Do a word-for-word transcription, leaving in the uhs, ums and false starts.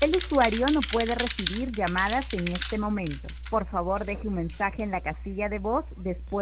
El usuario no puede recibir llamadas en este momento. Por favor, deje un mensaje en la casilla de voz después